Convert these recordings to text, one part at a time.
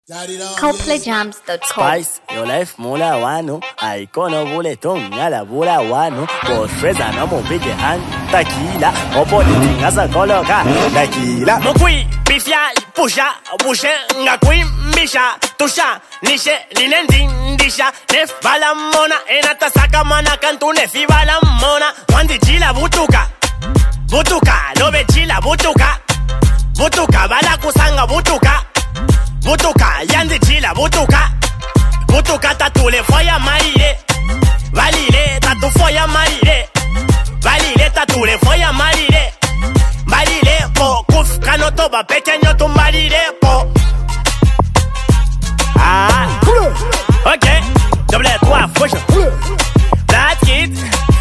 ColdPlayJams.com. Spice, your life mula wano. Ikono buleton, yala bula wano. Cause freza no mo big hand. Tequila, opoliti ngasa koloka. Tequila. Mokui, bifia, pusha, bushe, ngakui, misha, tusha, nishe, linendindisha, nef balamona, enata saka mana kantu nefi balamona. Wandi chila butuka, butuka, lobe chila butuka, butuka, bala kusanga butuka. Butuka, yandi chila, butuka. Butuka tatule foya maire. Valile tatu foya maire. Valile tatule foya maire. Valile po kuf kanotoba pequeño tu maire po. Ah, ok. Double 3 fush. Black kid.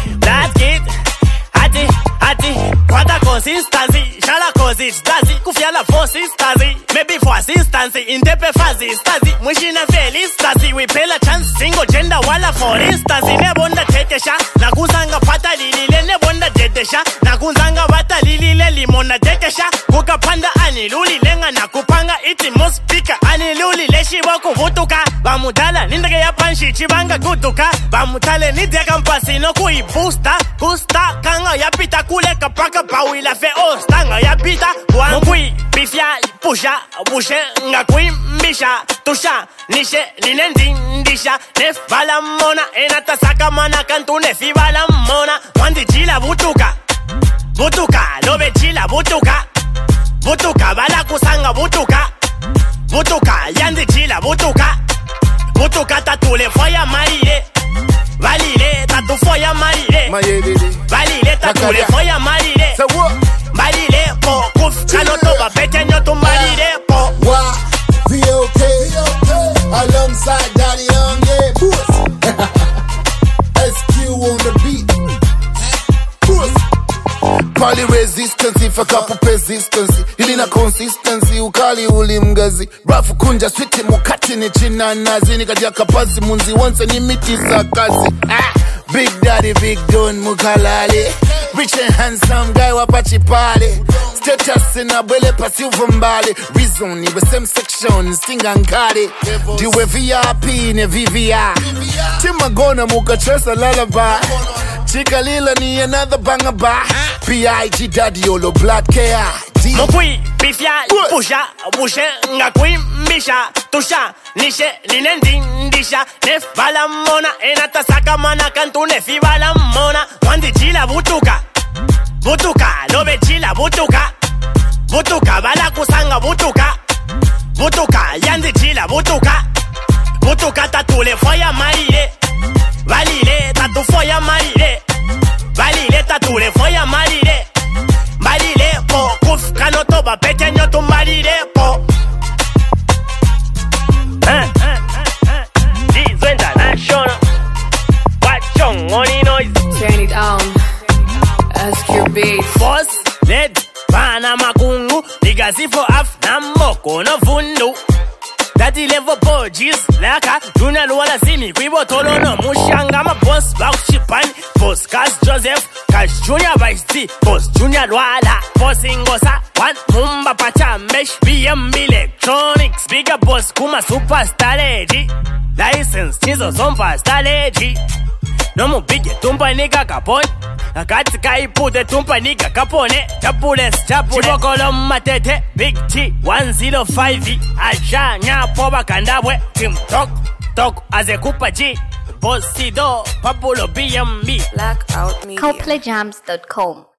Hati. Quanta consistency. Shala consistency. Kufia la consistency. Maybe for assistance. Intepe fazi stazi. Mwishina feliz stazi. We pay la chance. Single gender wala for instance. Nebonda tetesha. Nakuzanga pata lilile. Nebonda jetesha. Nakuzanga bata lilile. Limona tetesha. Kukapanda aniluli. Lenga nakupanga iti mospika. Aniluli leshi wako vutuka. Bamutala nindage ya panshi. Chibanga kutuka. Bamutale nidega mpasi no kui booster. Gusta kanga ya pita kule kapaka pawi la fe ostanga ya pita. Mokui bifia pusha bushe ngakui misha tusha nishe linendindisha nef balamona enata saka mana kantu nefi balamona. Wandi chila butuka butuka lobe chila butuka butuka bala kusanga butuka butuka yandi chila butuka butuka tatule foya maire. Valile tatu foya maire. Valile tatule foya maire. Valile po kuf kanotoba pequeño tu maire po. Why? VOK alongside Daddy Young, yeah, boss. SQ on the beat, boss. Poly resistance, if a couple persistence. Ilina consistency, ukali ulimgazi. Rafu kunja switi mukati ni china nazi. Nikadia kapasi munzi once ni miti sakazi. Big Daddy, Big Don Mukalali. Rich and handsome guy wapachi pale. Status in a bele pasivu mbali. Reason iwe same section stinga nkali. Diwe VIP ne VVI. Timagona muka chesa lullaby. Chika lila ni another banger ba. B.I.G. Daddy Yolo Blood K.I. Mokui bifia pusha bushe ngakui misha tusha nishe linendindisha nef balamona enata saka mana kantu nefi balamona. Wandi chila butuka butuka lobe chila butuka butuka bala kusanga butuka butuka yandi chila butuka butuka tatule foya maire. Valile tatu foya maire. Valile tatule foya maire. Valile po kuf kanotoba pequeño tu maire po. This international. Watch on only noise. Turn it on. SQ Beats. Boss, let bana makungu. Nigazifo af na moko no fundu. Daddy level boys laka Junior wala simi kwibo tolo no mushanga ma boss bakushipani. Boss Cash Joseph Cash Junior Vice T. Boss Junior Wala Boss Ingosa One Mumba Pacha Mesh BM Electronics. Bigger boss kuma superstar lady. License chizo zompa star lady. No mu bige tumpa nika kapone. Akati kaipute tumpa nika kapone. Chapules chibokolo matete. Big T 105 Aja nyapo bakandabwe. Tim Tok azekupa G. Bossido Papulo BMB. Blackout Media. ColdPlayJams.com.